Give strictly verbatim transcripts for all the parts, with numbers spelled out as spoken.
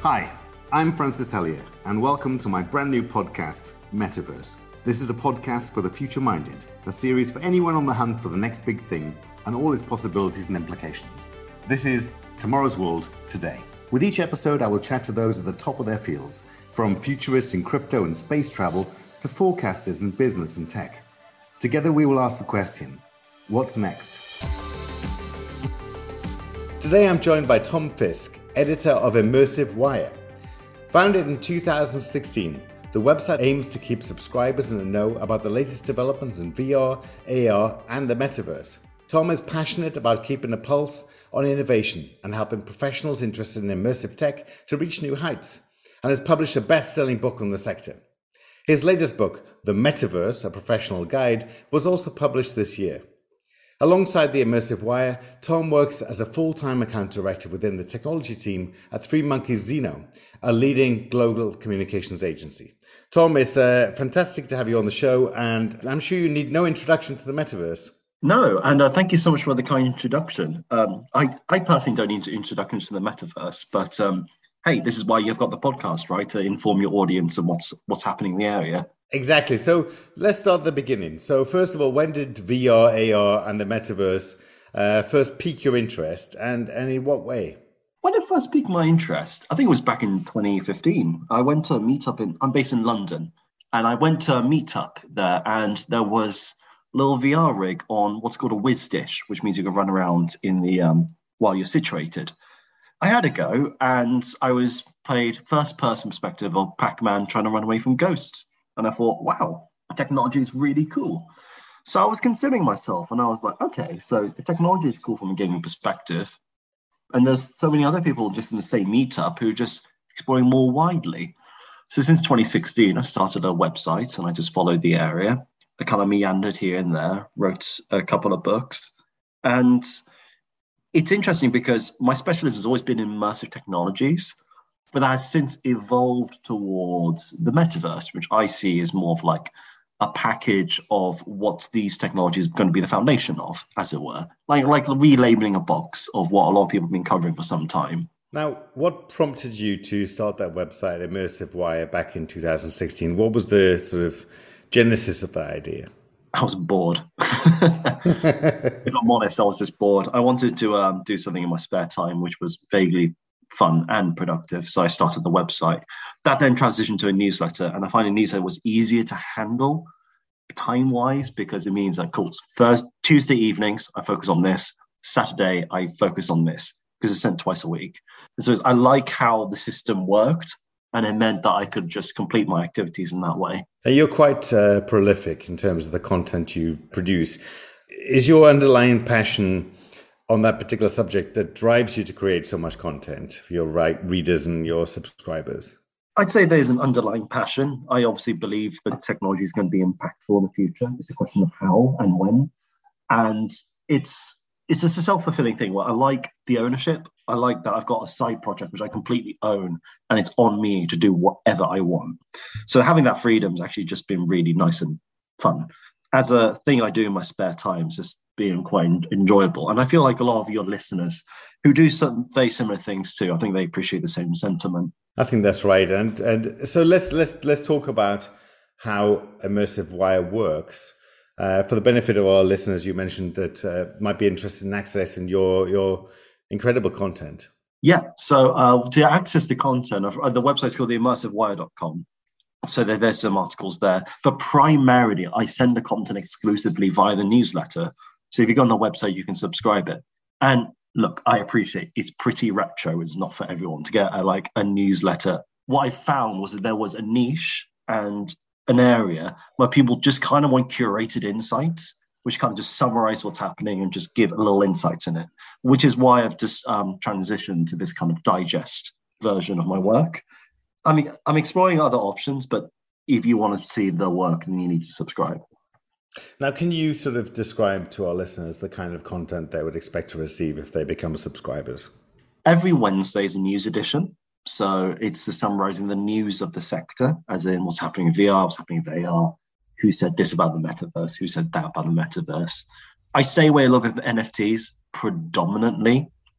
Hi, I'm Francis Hellier, and welcome to my brand new podcast, Metaverse. This is a podcast for the future-minded, a series for anyone on the hunt for the next big thing and all its possibilities and implications. This is Tomorrow's World Today. With each episode, I will chat to those at the top of their fields, from futurists in crypto and space travel to forecasters in business and tech. Together, we will ask the question, what's next? Today, I'm joined by Tom Fisk, editor of Immersive Wire. Founded in two thousand sixteen, the website aims to keep subscribers in the know about the latest developments in V R, A R, and the metaverse. Tom is passionate about keeping a pulse on innovation and helping professionals interested in immersive tech to reach new heights, and has published a best-selling book on the sector. His latest book, The Metaverse, A Professional Guide, was also published this year. Alongside the Immersive Wire, Tom works as a full-time account director within the technology team at Three Monkeys Zeno, a leading global communications agency. Tom, it's uh, fantastic to have you on the show, and I'm sure you need no introduction to the metaverse. No, and uh, thank you so much for the kind introduction. Um, I, I personally don't need introductions to the metaverse, but um, hey, this is why you've got the podcast, right? To inform your audience on what's what's happening in the area. Exactly. So let's start at the beginning. So first of all, when did V R, A R, and the metaverse uh, first pique your interest, and, and in what way? When it first piqued my interest, I think it was back in twenty fifteen. I went to a meetup in, I'm based in London, and I went to a meetup there, and there was a little V R rig on what's called a whiz dish, which means you can run around in the um, while you're situated. I had a go, and I was played first person perspective of Pac-Man trying to run away from ghosts. And I thought, wow, technology is really cool. So I was considering myself, and I was like, okay, so the technology is cool from a gaming perspective. And there's so many other people just in the same meetup who are just exploring more widely. So since twenty sixteen, I started a website, and I just followed the area. I kind of meandered here and there, wrote a couple of books. And it's interesting because my specialism has always been in immersive technologies, but that has since evolved towards the metaverse, which I see as more of like a package of what these technologies are going to be the foundation of, as it were. Like, like relabeling a box of what a lot of people have been covering for some time. Now, what prompted you to start that website, Immersive Wire, back in two thousand sixteen? What was the sort of genesis of that idea? I was bored. If I'm honest, I was just bored. I wanted to um, do something in my spare time, which was vaguely fun and productive. So I started the website. That then transitioned to a newsletter. And I find a newsletter was easier to handle time-wise because it means that, cool, Thursday, Tuesday evenings, I focus on this. Saturday, I focus on this because it's sent twice a week. And so I like how the system worked. And it meant that I could just complete my activities in that way. You're quite uh, prolific in terms of the content you produce. Is your underlying passion on that particular subject that drives you to create so much content for your right readers and your subscribers? I'd say there's an underlying passion. I obviously believe that technology is going to be impactful in the future. It's a question of how and when. And it's it's just a self-fulfilling thing where I like the ownership. I like that I've got a side project which I completely own and it's on me to do whatever I want. So having that freedom has actually just been really nice and fun. As a thing I do in my spare time, it's just being quite enjoyable. And I feel like a lot of your listeners who do some very similar things too, I think they appreciate the same sentiment. I think that's right. And and so let's let's let's talk about how Immersive Wire works. Uh, for the benefit of our listeners, you mentioned that uh, might be interested in accessing your your incredible content. Yeah. So uh, to access the content, of, uh, the website's called the immersive wire dot com. So there, there's some articles there. But primarily, I send the content exclusively via the newsletter. So if you go on the website, you can subscribe it. And look, I appreciate it's pretty retro. It's not for everyone to get a, like a newsletter. What I found was that there was a niche and an area where people just kind of want curated insights, which kind of just summarize what's happening and just give a little insights in it, which is why I've just um, transitioned to this kind of digest version of my work. I mean, I'm exploring other options, but if you want to see the work, then you need to subscribe. Now, can you sort of describe to our listeners the kind of content they would expect to receive if they become subscribers? Every Wednesday is a news edition. So it's just summarizing the news of the sector, as in what's happening in V R, what's happening in A R, who said this about the metaverse, who said that about the metaverse. I stay away a little bit from N F Ts predominantly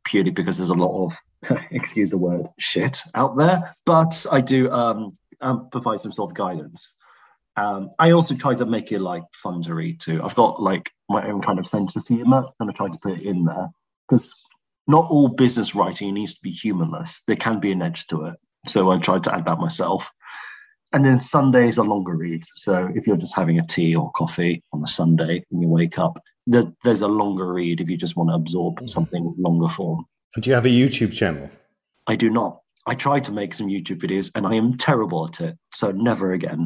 purely because there's a lot of, excuse the word, shit out there. But I do um, um, provide some sort of guidance. Um, I also try to make it like fun to read too. I've got like my own kind of sense of humor, and I try to put it in there because not all business writing needs to be humorless. There can be an edge to it. So I tried to add that myself. And then Sundays are longer reads. So if you're just having a tea or coffee on a Sunday and you wake up, there, there's a longer read if you just want to absorb something longer form. Do you have a YouTube channel? I do not. I tried to make some YouTube videos and I am terrible at it. So never again.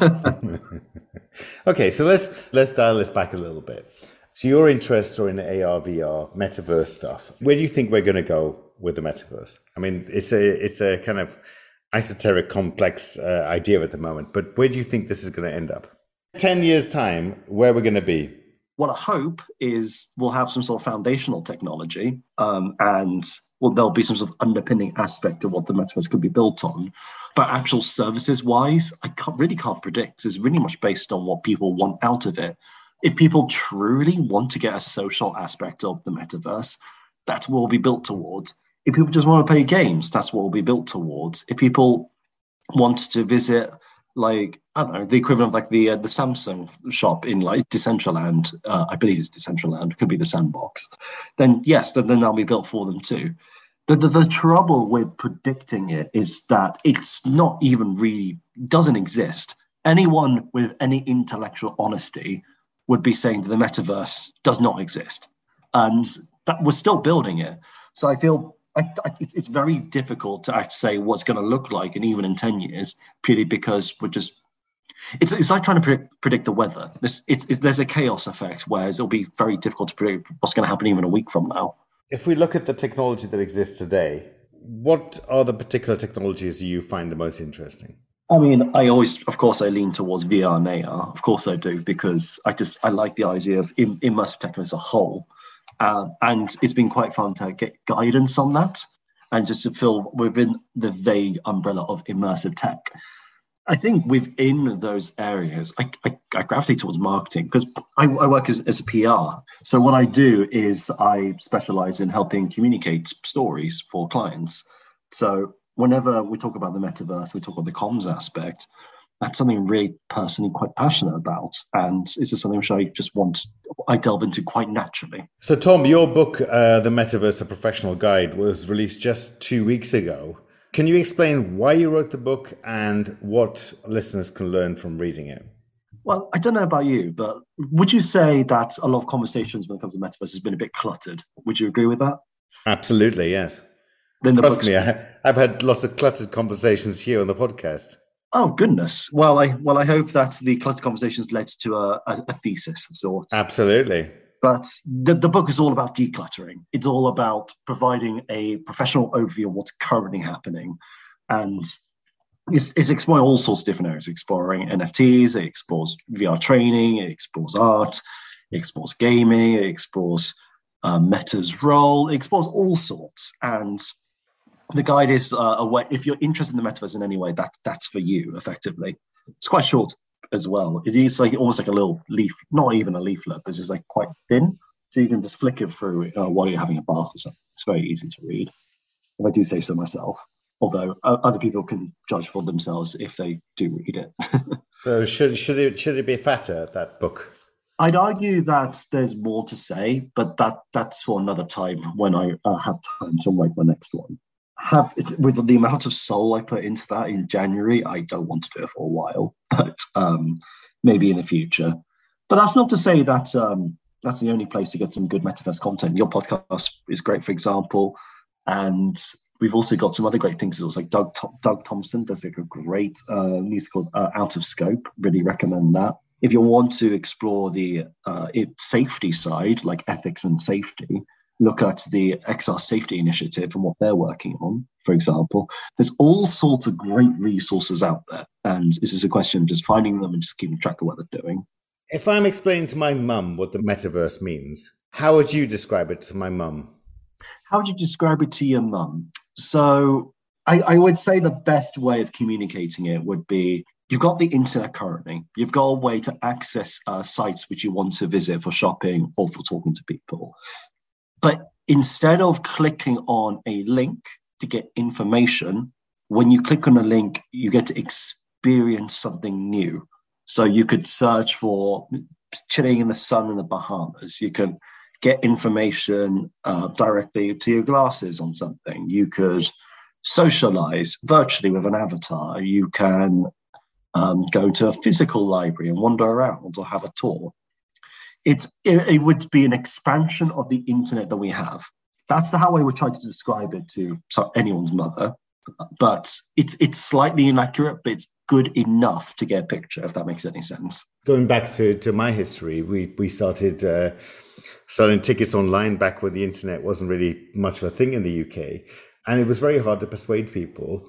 Okay, so let's let's dial this back a little bit. So your interests are in the A R, V R, metaverse stuff. Where do you think we're going to go with the metaverse? I mean, it's a it's a kind of esoteric, complex uh, idea at the moment, but where do you think this is going to end up? ten years time, where we're going to be? What I hope is we'll have some sort of foundational technology um, and well, there'll be some sort of underpinning aspect of what the metaverse could be built on. But actual services wise, I can't, really can't predict. It's really much based on what people want out of it. If people truly want to get a social aspect of the metaverse, that's what will be built towards. If people just want to play games, that's what will be built towards. If people want to visit, like, I don't know, the equivalent of like the uh, the Samsung shop in like Decentraland, uh, I believe it's Decentraland, it could be the Sandbox, then yes, then, then that'll be built for them too. The, the, the trouble with predicting it is that it's not even really, doesn't exist. Anyone with any intellectual honesty would be saying that the metaverse does not exist. And that we're still building it. So I feel I, I, it's very difficult to actually say what's going to look like, and even in ten years, purely because we're just, it's it's like trying to predict, predict the weather. This, it's, it's, there's a chaos effect, whereas it'll be very difficult to predict what's going to happen even a week from now. If we look at the technology that exists today, what are the particular technologies you find the most interesting? I mean, I always, of course, I lean towards V R and A R. Of course I do, because I just, I like the idea of im- immersive tech as a whole. Uh, and it's been quite fun to get guidance on that and just to feel within the vague umbrella of immersive tech. I think within those areas, I, I, I gravitate towards marketing because I, I work as, as a P R. So what I do is I specialize in helping communicate stories for clients. So whenever we talk about the metaverse, we talk about the comms aspect. That's something I'm really personally quite passionate about. And it's just something which I just want, I delve into quite naturally. So Tom, your book, uh, The Metaverse, A Professional Guide, was released just two weeks ago. Can you explain why you wrote the book and what listeners can learn from reading it? Well, I don't know about you, but would you say that a lot of conversations when it comes to metaverse has been a bit cluttered? Would you agree with that? Absolutely, yes. Then the Trust me, I, I've had lots of cluttered conversations here on the podcast. Oh, goodness. Well, I well, I hope that the cluttered conversations led to a, a, a thesis of sorts. Absolutely. But the, the book is all about decluttering. It's all about providing a professional overview of what's currently happening. And it's, it's exploring all sorts of different areas, exploring N F Ts, it explores V R training, it explores art, it explores gaming, it explores uh, Meta's role, it explores all sorts. And the guide is uh, a way, if you're interested in the metaverse in any way, that, that's for you, effectively. It's quite short as well. It is like almost like a little leaf, not even a leaflet, but it's just like quite thin. So you can just flick it through uh, while you're having a bath or something. It's very easy to read. If I do say so myself, although uh, other people can judge for themselves if they do read it. So should should it should it be fatter, that book? I'd argue that there's more to say, but that that's for another time when I uh, have time to write my next one. Have with the amount of soul I put into that in January, I don't want to do it for a while, but um, maybe in the future. But that's not to say that um, that's the only place to get some good metaverse content. Your podcast is great, for example, and we've also got some other great things. It was like Doug Doug Thompson does like a great uh, music called uh, Out of Scope. Really recommend that. If you want to explore the uh, it, safety side, like ethics and safety, look at the X R Safety Initiative and what they're working on, for example. There's all sorts of great resources out there. And this is a question of just finding them and just keeping track of what they're doing. If I'm explaining to my mum what the metaverse means, how would you describe it to my mum? How would you describe it to your mum? So I, I would say the best way of communicating it would be, you've got the internet currently. You've got a way to access uh, sites which you want to visit for shopping or for talking to people. But instead of clicking on a link to get information, when you click on a link, you get to experience something new. So you could search for chilling in the sun in the Bahamas. You can get information uh, directly to your glasses on something. You could socialize virtually with an avatar. You can um, go to a physical library and wander around or have a tour. It's, it, it would be an expansion of the internet that we have. That's how I would try to describe it to anyone's mother. But it's it's slightly inaccurate, but it's good enough to get a picture, if that makes any sense. Going back to, to my history, we, we started uh, selling tickets online back when the internet wasn't really much of a thing in the U K. And it was very hard to persuade people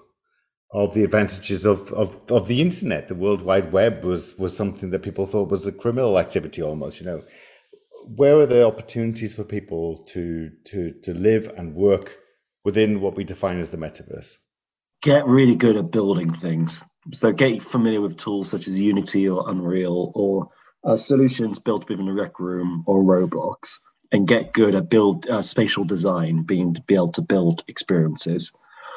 of the advantages of, of, of the internet. The World Wide Web was, was something that people thought was a criminal activity almost, you know. Where are the opportunities for people to to to live and work within what we define as the metaverse? Get really good at building things. So get familiar with tools such as Unity or Unreal or uh, solutions built within a Rec Room or Roblox, and get good at build uh, spatial design, being to be able to build experiences.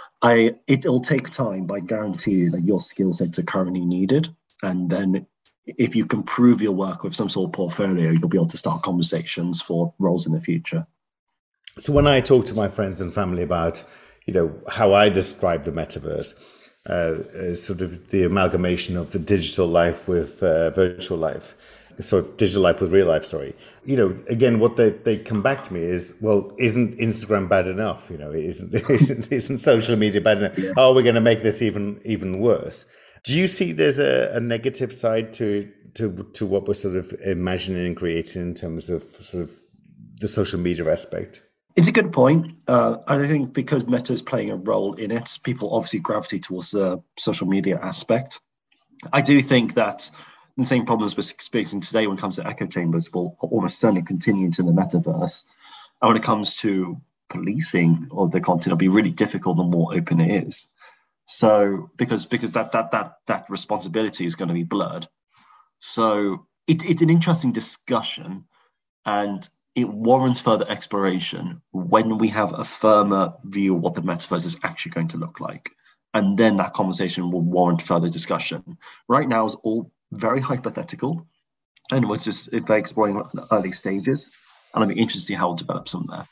I it'll take time, but I guarantee you that your skill sets are currently needed. And then if you can prove your work with some sort of portfolio, you'll be able to start conversations for roles in the future. So when I talk to my friends and family about, you know, how I describe the metaverse, uh, uh, sort of the amalgamation of the digital life with uh, virtual life, so digital life with real life, sorry. You know, again, what they, they come back to me is, well, isn't Instagram bad enough? You know, isn't isn't, isn't social media bad enough? Yeah. Oh, we're going to make this even even worse. Do you see there's a, a negative side to to to what we're sort of imagining and creating in terms of sort of the social media aspect? It's a good point. Uh, I think because Meta is playing a role in it, people obviously gravitate towards the social media aspect. I do think that the same problems we're experiencing today when it comes to echo chambers will almost certainly continue into the metaverse. And when it comes to policing of the content, it'll be really difficult the more open it is. So because because that that that that responsibility is going to be blurred. So it, it's an interesting discussion, and it warrants further exploration when we have a firmer view of what the metaverse is actually going to look like. And then that conversation will warrant further discussion. Right now, it's all very hypothetical, and we're just exploring the early stages. And I'll be interested to see how it develops from there.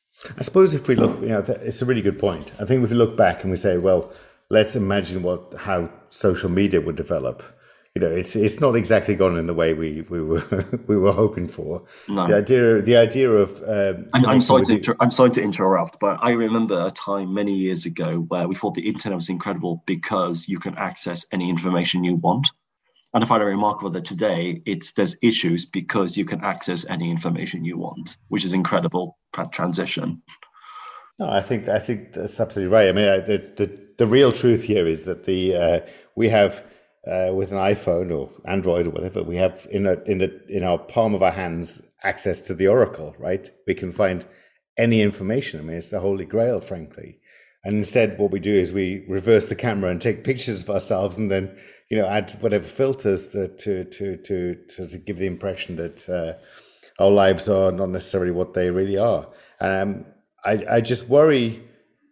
I suppose if we look, you know, it's a really good point. I think if we look back and we say, well, let's imagine what how social media would develop. You know, it's it's not exactly gone in the way we, we were we were hoping for. No. The idea the idea of um, I'm, I'm sorry to inter- I'm sorry to interrupt, but I remember a time many years ago where we thought the internet was incredible because you can access any information you want. And I find it remarkable that today it's there's issues because you can access any information you want, which is incredible transition. No, I think I think that's absolutely right. I mean, I, the, the the real truth here is that the uh, we have. Uh, with an iPhone or Android or whatever, we have in a, in the in our palm of our hands access to the Oracle, right? We can find any information. I mean, it's the holy grail, frankly. And instead, what we do is we reverse the camera and take pictures of ourselves, and then you know add whatever filters that to to to to, to give the impression that uh, our lives are not necessarily what they really are. Um, I I just worry.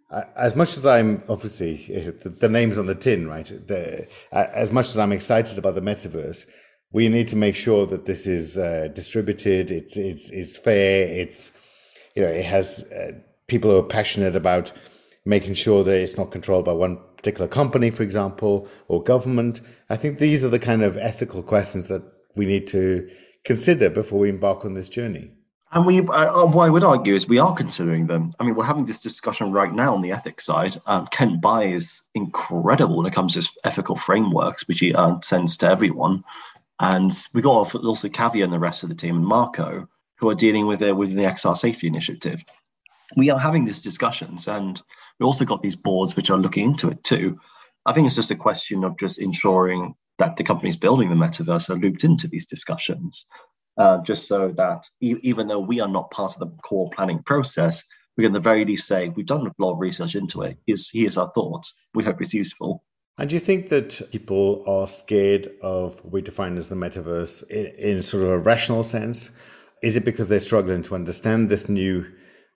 As much as I'm obviously the, the name's on the tin, right? The, as much as I'm excited about the metaverse, we need to make sure that this is uh, distributed. It's it's it's fair. It's you know it has uh, people who are passionate about making sure that it's not controlled by one particular company, for example, or government. I think these are the kind of ethical questions that we need to consider before we embark on this journey. And we, uh, what I would argue is we are considering them. I mean, we're having this discussion right now on the ethics side. Um, Kent Bai is incredible when it comes to his ethical frameworks, which he uh, sends to everyone. And we've got also Kavya and the rest of the team, and Marco, who are dealing with it with the X R Safety Initiative. We are having these discussions, and we also got these boards which are looking into it too. I think it's just a question of just ensuring that the companies building the metaverse are looped into these discussions. Uh, just so that e- even though we are not part of the core planning process, we can at the very least say, we've done a lot of research into it. Here's, here's our thoughts. We hope it's useful. And do you think that people are scared of what we define as the metaverse in, in sort of a rational sense? Is it because they're struggling to understand this new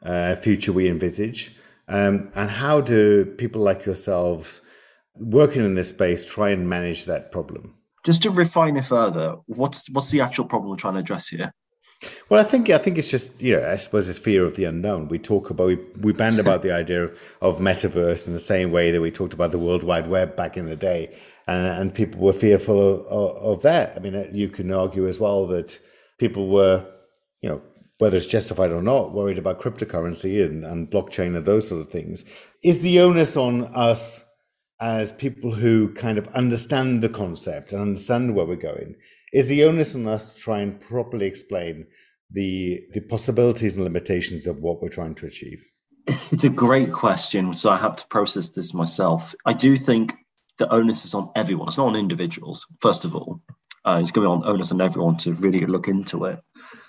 uh, future we envisage? Um, and how do people like yourselves working in this space try and manage that problem? Just to refine it further, what's what's the actual problem we're trying to address here? Well, I think I think it's just, you know, I suppose it's fear of the unknown. We talk about we, we band about the idea of, of metaverse in the same way that we talked about the World Wide Web back in the day, and and people were fearful of, of, of that. I mean, you can argue as well that people were, you know, whether it's justified or not, worried about cryptocurrency and, and blockchain and those sort of things. Is the onus on us as people who kind of understand the concept and understand where we're going? Is the onus on us to try and properly explain the the possibilities and limitations of what we're trying to achieve? It's a great question, so I have to process this myself. I do think the onus is on everyone. It's not on individuals, first of all. Uh, it's going to be on onus on everyone to really look into it.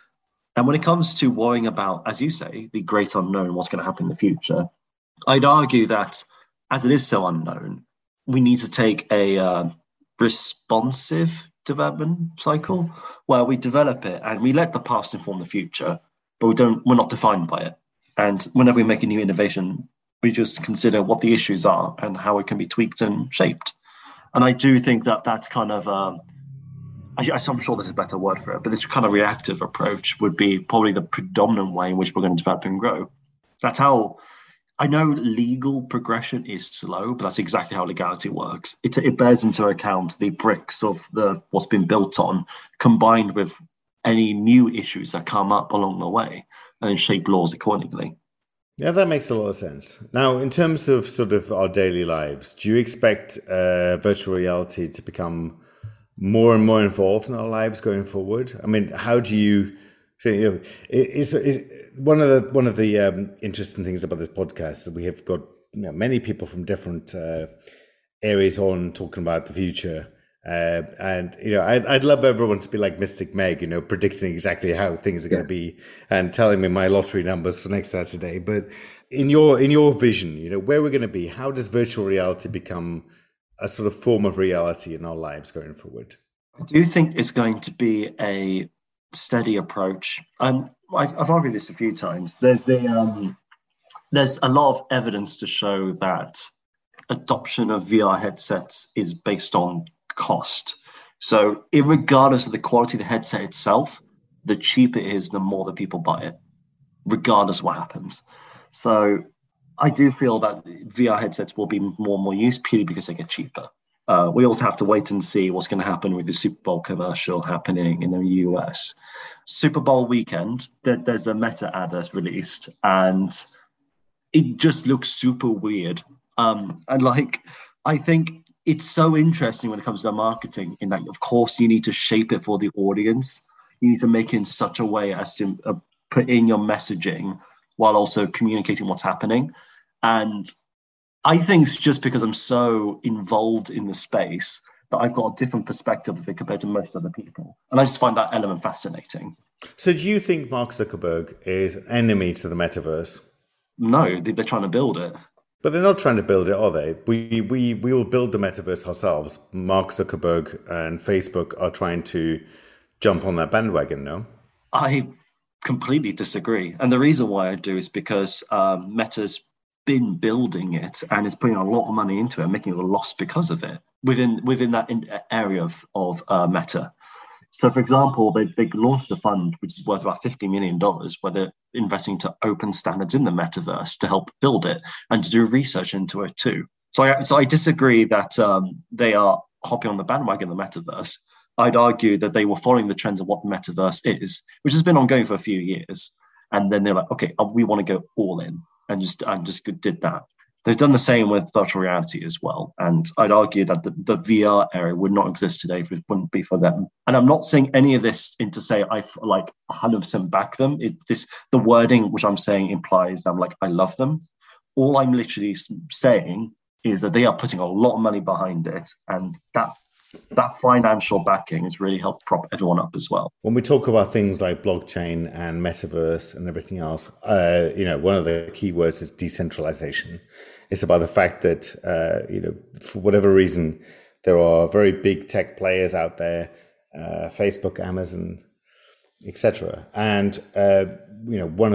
And when it comes to worrying about, as you say, the great unknown, what's going to happen in the future, I'd argue that as it is so unknown, we need to take a uh, responsive development cycle where we develop it and we let the past inform the future, but we don't we're not defined by it. And whenever we make a new innovation, we just consider what the issues are and how it can be tweaked and shaped. And I do think that that's kind of um I, I'm sure there's a better word for it, but this kind of reactive approach would be probably the predominant way in which we're going to develop and grow. That's how I know legal progression is slow, but that's exactly how legality works. It, it bears into account the bricks of the what's been built on, combined with any new issues that come up along the way, and then shape laws accordingly. Yeah, that makes a lot of sense. Now, in terms of sort of our daily lives, do you expect uh, virtual reality to become more and more involved in our lives going forward? I mean, how do you? So, you know, is, is one of the one of the um, interesting things about this podcast is that we have got, you know, many people from different uh, areas on talking about the future, uh, and you know, I'd, I'd love everyone to be like Mystic Meg, you know, predicting exactly how things are going to be and telling me my lottery numbers for next Saturday. But in your in your vision, you know, where we're going to be, how does virtual reality become a sort of form of reality in our lives going forward? I do think it's going to be a steady approach. Um, I've, I've argued this a few times. There's the um, there's a lot of evidence to show that adoption of V R headsets is based on cost. So, regardless of the quality of the headset itself, the cheaper it is, the more that people buy it, regardless of what happens. So, I do feel that V R headsets will be more and more used purely because they get cheaper. Uh, we also have to wait and see what's going to happen with the Super Bowl commercial happening in the U S. Super Bowl weekend, there, there's a Meta ad that's released, and it just looks super weird. Um, and like, I think it's so interesting when it comes to marketing, in that, of course, you need to shape it for the audience. You need to make it in such a way as to uh, put in your messaging while also communicating what's happening. And I think it's just because I'm so involved in the space that I've got a different perspective of it compared to most other people. And I just find that element fascinating. So do you think Mark Zuckerberg is an enemy to the metaverse? No, they're trying to build it. But they're not trying to build it, are they? We we we will build the metaverse ourselves. Mark Zuckerberg and Facebook are trying to jump on that bandwagon, no? I completely disagree. And the reason why I do is because um, Meta's been building it and is putting a lot of money into it and making a loss because of it within within that in, area of, of uh, Meta. So, for example, they, they launched a fund which is worth about fifty million dollars where they're investing to open standards in the metaverse to help build it and to do research into it too. So I, so I disagree that um, they are hopping on the bandwagon of the metaverse. I'd argue that they were following the trends of what the metaverse is, which has been ongoing for a few years. And then they're like, okay, we want to go all in. And just and just did that. They've done the same with virtual reality as well. And I'd argue that the, the V R area would not exist today if it wouldn't be for them. And I'm not saying any of this in to say I like one hundred percent back them. It, this the wording which I'm saying implies that I'm like, I love them. All I'm literally saying is that they are putting a lot of money behind it. And that that financial backing has really helped prop everyone up as well. When we talk about things like blockchain and metaverse and everything else, uh, you know, one of the key words is decentralization. It's about the fact that, uh, you know, for whatever reason, there are very big tech players out there, uh, Facebook, Amazon, et cetera. And, uh, you know, one of the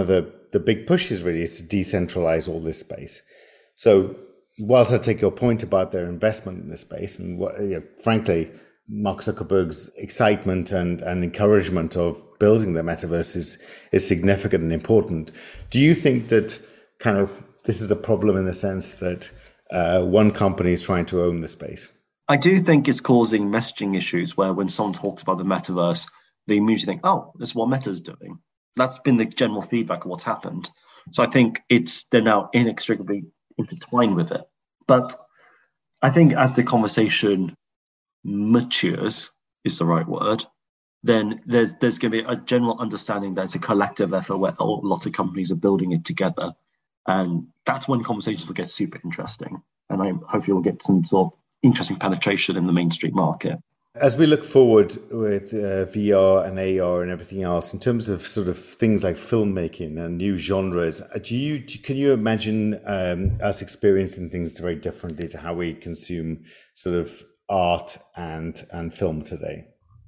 the big pushes really is to decentralize all this space. So whilst I take your point about their investment in this space and what, you know, frankly, Mark Zuckerberg's excitement and, and encouragement of building the metaverse is, is significant and important. Do you think that kind of this is a problem in the sense that uh, one company is trying to own the space? I do think it's causing messaging issues where when someone talks about the metaverse, they immediately think, oh, this is what Meta's doing. That's been the general feedback of what's happened. So I think it's they're now inextricably intertwined with it. But I think as the conversation matures, is the right word, then there's there's going to be a general understanding that it's a collective effort where lots of companies are building it together. And that's when conversations will get super interesting. And I hopefully we'll get some sort of interesting penetration in the mainstream market. As we look forward with uh, V R and A R and everything else, in terms of sort of things like filmmaking and new genres, do you can you imagine um, us experiencing things very differently to how we consume sort of art and and film today?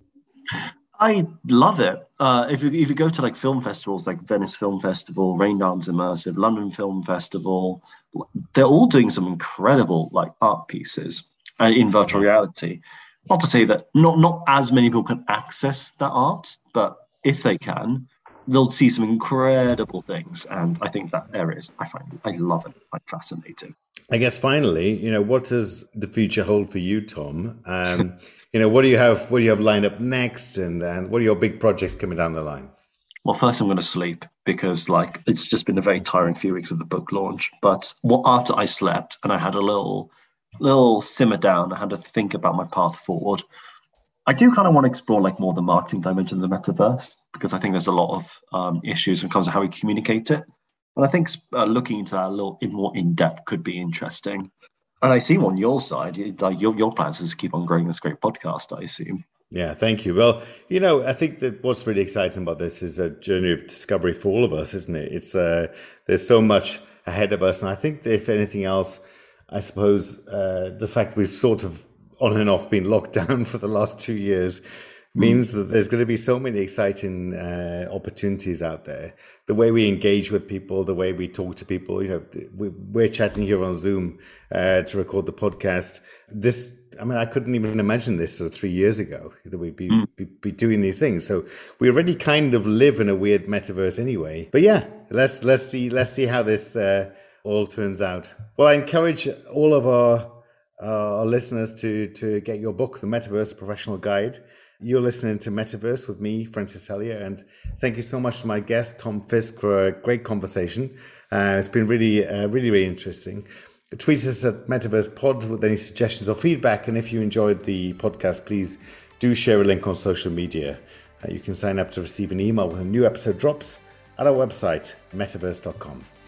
I love it. Uh, if you if you go to like film festivals like Venice Film Festival, Raindance Immersive, London Film Festival, they're all doing some incredible like art pieces uh, in virtual reality. Not to say that not not as many people can access that art, but if they can, they'll see some incredible things. And I think that area is, I find, I love it, like fascinating. I guess finally, you know, what does the future hold for you, Tom? Um, you know, what do you have? What do you have lined up next, and and what are your big projects coming down the line? Well, first I'm going to sleep because like it's just been a very tiring few weeks of the book launch. But what after I slept and I had a little. little simmer down, I had to think about my path forward. I do kind of want to explore like more the marketing dimension of the metaverse because I think there's a lot of um, issues when it comes to how we communicate it. And I think uh, looking into that a little in more in depth could be interesting. And I see on your side, you, like your your plans is to keep on growing this great podcast, I assume. Yeah, thank you. Well, you know, I think that what's really exciting about this is a journey of discovery for all of us, isn't it? It's uh, there's so much ahead of us, and I think that if anything else, I suppose uh, the fact we've sort of on and off been locked down for the last two years means mm. that there's going to be so many exciting uh, opportunities out there. The way we engage with people, the way we talk to people, you know, we, we're chatting here on Zoom uh, to record the podcast. This, I mean, I couldn't even imagine this sort of three years ago that we'd be, mm. be, be doing these things. So we already kind of live in a weird metaverse anyway. But yeah, let's let's see let's see how this. Uh, all turns out. Well, I encourage all of our, uh, our listeners to to get your book, The Metaverse Professional Guide. You're listening to Metaverse with me, Francis Hellier, and thank you so much to my guest, Tom Fisk, for a great conversation. Uh, it's been really, uh, really, really interesting. Tweet us at Metaverse Pod with any suggestions or feedback, and if you enjoyed the podcast, please do share a link on social media. Uh, you can sign up to receive an email when a new episode drops at our website, metaverse dot com.